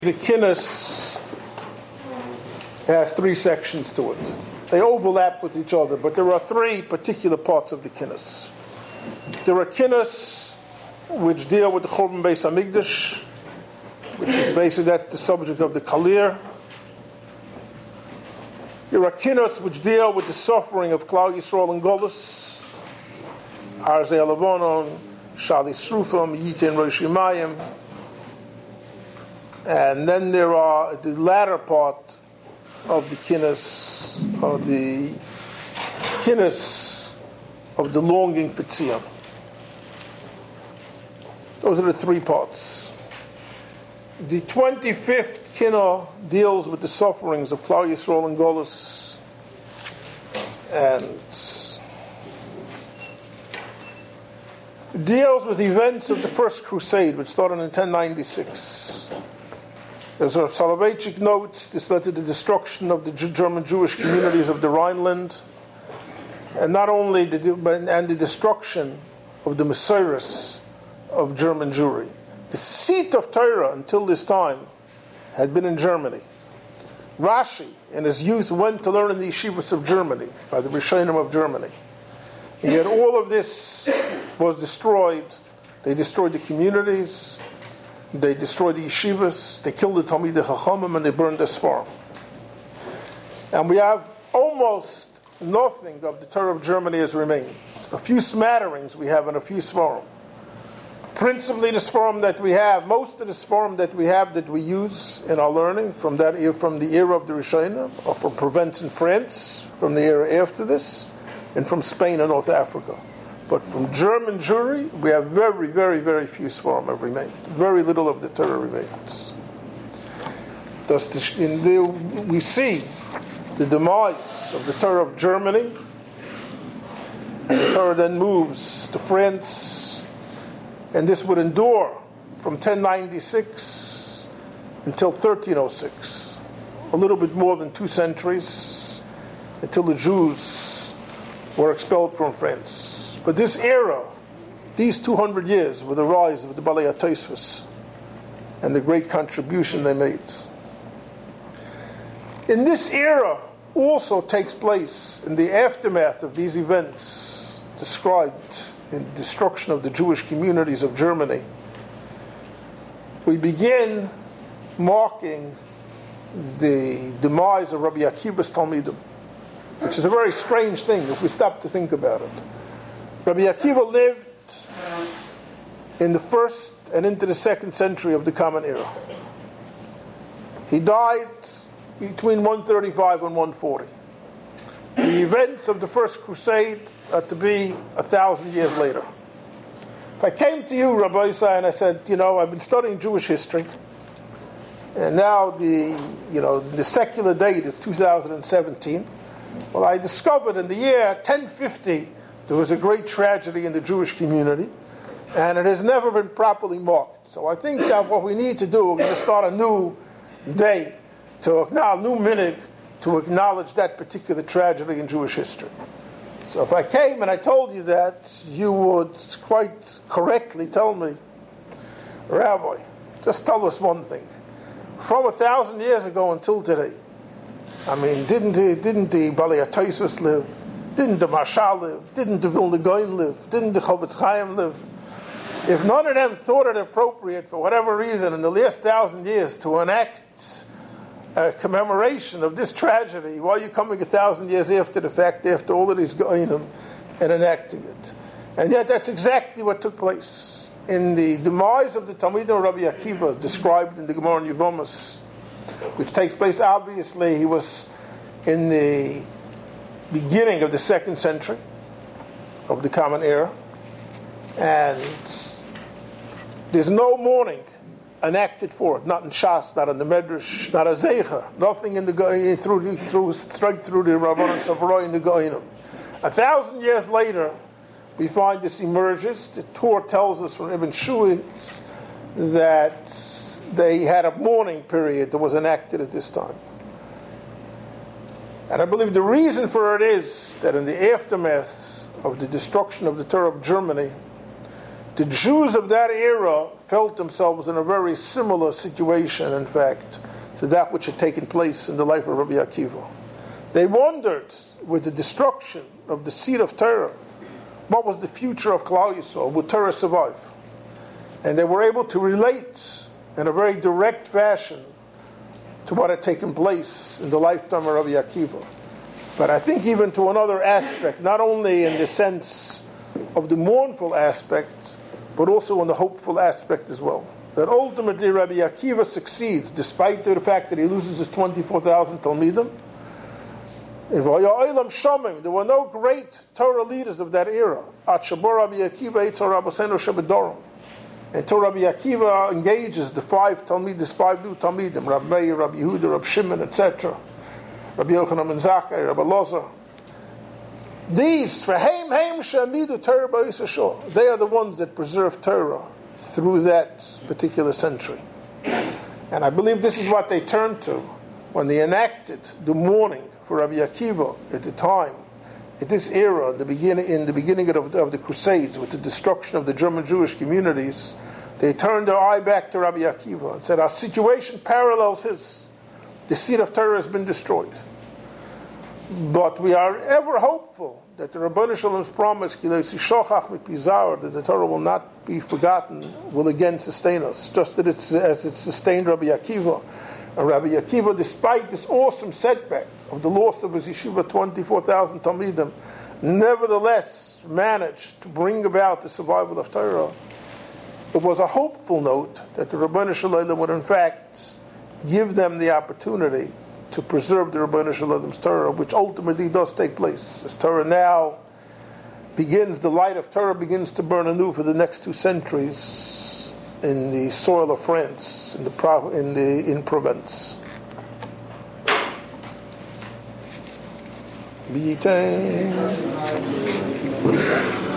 The Kinnis has three sections to it. They overlap with each other, but there are three particular parts of the Kinnis. There are Kinnis which deal with the Churban Beis Hamikdash, which is basically that's the subject of the Kalir. There are Kinnis which deal with the suffering of Klal Yisrael and Golus, Arzei Lavonon, Shali Srufim, Yitin Rosh Yimayim. And then there are the latter part of the Kinnis, of the longing for Tzion. Those are the three parts. The 25th Kinnah deals with the sufferings of Klal Yisrael and Golus, and deals with events of the First Crusade, which started in 1096. As Rav Soloveitchik notes, this led to the destruction of the German Jewish communities of the Rhineland, and not only the destruction of the Messiahs of German Jewry. The seat of Torah until this time had been in Germany. Rashi, in his youth, went to learn in the yeshivas of Germany, by the Rishonim of Germany. And yet all of this was destroyed. They destroyed the communities, they destroyed the yeshivas, they killed the Talmidei Chachamim, and they burned the Sfarim. And we have almost nothing of the Torah of Germany has remained. A few smatterings we have and a few Sfarim. Principally the Sfarim that we have, most of the Sfarim that we have that we use in our learning from the era of the Rishonim, or from Provence and France, from the era after this, and from Spain and North Africa. But from German Jewry, we have very, very, very few Sfarim have remained. Very little of the Torah remains. Thus, we see the demise of the Torah of Germany, and the Torah then moves to France, and this would endure from 1096 until 1306, a little bit more than 2 centuries, until the Jews were expelled from France. But this era, these 200 years, were the rise of the Balei HaTosfos and the great contribution they made. In this era also takes place, in the aftermath of these events described in the destruction of the Jewish communities of Germany, we begin marking the demise of Rabbi Akiva's Talmidim, which is a very strange thing if we stop to think about it. Rabbi Akiva lived in the 1st and into the 2nd century of the Common Era. He died between 135 and 140. The events of the First Crusade are to be 1,000 years later. If I came to you, Rabbi Isai, and I said, I've been studying Jewish history, and now the secular date is 2017. Well, I discovered in the year 1050 there was a great tragedy in the Jewish community, and it has never been properly marked. So I think that what we need to do, we're going to start a new day, a new minute, to acknowledge that particular tragedy in Jewish history. So if I came and I told you that, you would quite correctly tell me, Rabbi, just tell us one thing. From 1,000 years ago until today, didn't the Balei HaTosfos live? Didn't the Mashal live? Didn't the Vilna Gaon live? Didn't the Chofetz Chaim live? If none of them thought it appropriate, for whatever reason, in the last 1,000 years to enact a commemoration of this tragedy, why are you coming 1,000 years after the fact, after all of these Gaonim, and enacting it? And yet that's exactly what took place. In the demise of the Talmidim of Rabbi Akiva, described in the Gemara in Yevamos, which takes place, obviously, he was in the beginning of the 2nd century of the Common Era, and there's no mourning enacted for it, not in Shas, not in the Medrash, not a Zeicher, nothing in the straight through the Rabbanan Savaroi and the Goinim. 1,000 years later, we find this emerges. The Torah tells us from Ibn Shuitz that they had a mourning period that was enacted at this time. And I believe the reason for it is that in the aftermath of the destruction of the Torah of Germany, The Jews of that era felt themselves in a very similar situation, in fact, to that which had taken place in the life of Rabbi Akiva. They wondered, with the destruction of the seed of Torah, what was the future of Klal Yisrael? Would Torah survive? And they were able to relate in a very direct fashion to what had taken place in the lifetime of Rabbi Akiva. But I think even to another aspect, not only in the sense of the mournful aspect, but also in the hopeful aspect as well. That ultimately Rabbi Akiva succeeds, despite the fact that he loses his 24,000 Talmidim. There were no great Torah leaders of that era. Until Rabbi Akiva engages the five new Talmidim, Rabbi Meir, Rabbi Yehuda, Rabbi Shimon, etc., Rabbi Yochanan ben Zakkai, Rabbi Loza. These, they are the ones that preserve Torah through that particular century. And I believe this is what they turned to when they enacted the mourning for Rabbi Akiva at the time, at this era, in the beginning of the Crusades, with the destruction of the German Jewish communities. They turned their eye back to Rabbi Akiva and said, our situation parallels his. The seed of Torah has been destroyed. But we are ever hopeful that the Rabbanu Shalom's promise, that the Torah will not be forgotten, will again sustain us, just as it sustained Rabbi Akiva. And Rabbi Akiva, despite this awesome setback of the loss of his yeshiva, 24,000 Talmidim, nevertheless managed to bring about the survival of Torah. It was a hopeful note that the Rabbanu Shalom would in fact give them the opportunity to preserve the Rabbanu Shalom's Torah, which ultimately does take place. As Torah now begins, the light of Torah begins to burn anew for the next 2 centuries in the soil of France, in Provence. Be